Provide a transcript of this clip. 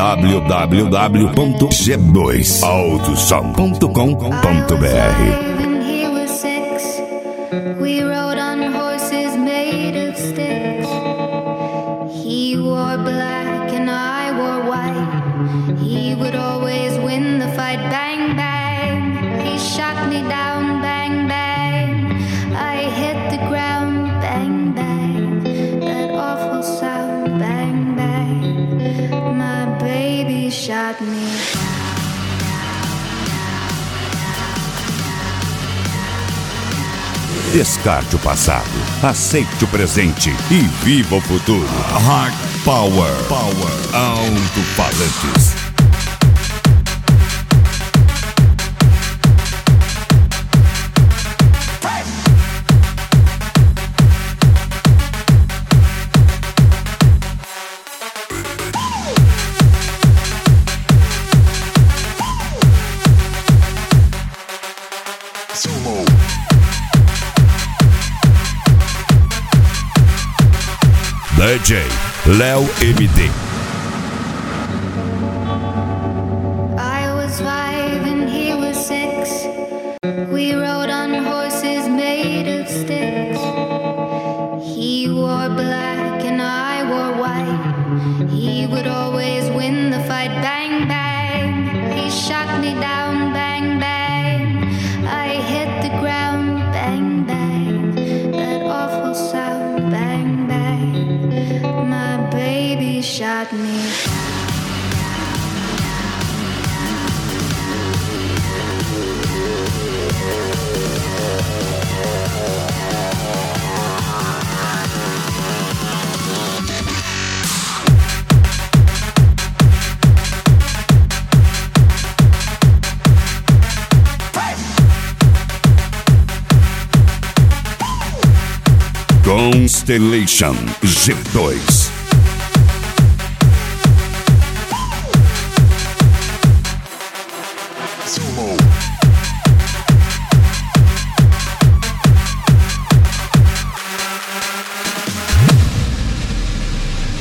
www.g2autosom.com.br. We rode on horses made of sticks. He wore black and I wore white. He would always win the fight. Bang, bang. He shot me down. Bang, bang. I hit the ground. Bang, bang. That awful sound. Bang, bang. My baby shot me down. Descarte o passado, aceite o presente e viva o futuro. Hard Power. Alto-falantes. DJ Léo MD. I was 5 and he was 6. We rode on horses made of sticks. He wore black and I wore white. He would always win the fight. Bang, bang. He shot me down. Bang, bang. I hit the ground. Bang, bang. That awful sound. Bang, bang. My baby shot me down. Constellation G2. Sumo.